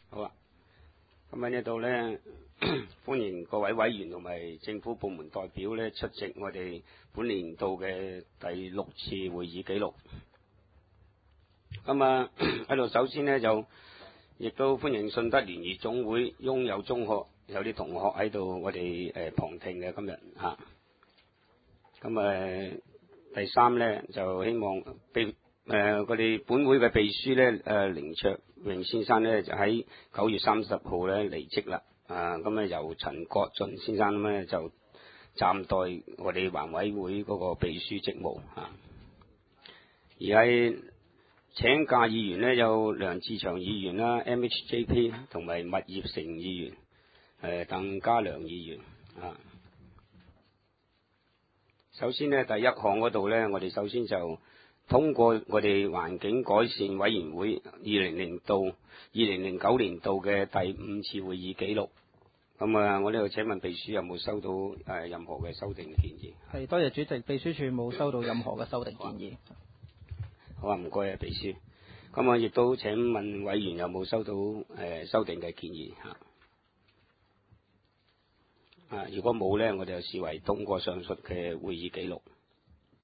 好啊，咁喺呢度呢，歡迎各位委員同埋政府部門代表呢出席我哋本年度嘅第6次會議記錄。咁啊喺度首先呢，就亦都歡迎順德聯誼總會擁有中學有啲同學喺度，我哋旁聽嘅今日嚇。咁第三呢，就希望我哋本會嘅秘書呢，凌卓榮先生呢，就喺9月30號呢離職啦。咁由陳國俊先生呢，就暫代我哋環委會嗰個秘書職務嚇。而係請假議員呢，有梁志祥議員啦、MHJP 同埋麥業成議員、鄧家良議員啊。首先呢，第一項嗰度呢，我哋首先就通過我哋環境改善委員會2009年度嘅第5次會議記錄。咁我呢度請問秘書有冇收到任何嘅修訂建議？ 係，多謝主席，秘書處冇收到任何嘅修訂建議。 好啊，唔該啊，秘書。咁亦都請問委員有冇收到修訂嘅建議嚇？如果冇呢，我哋就視為通過上述嘅會議記錄。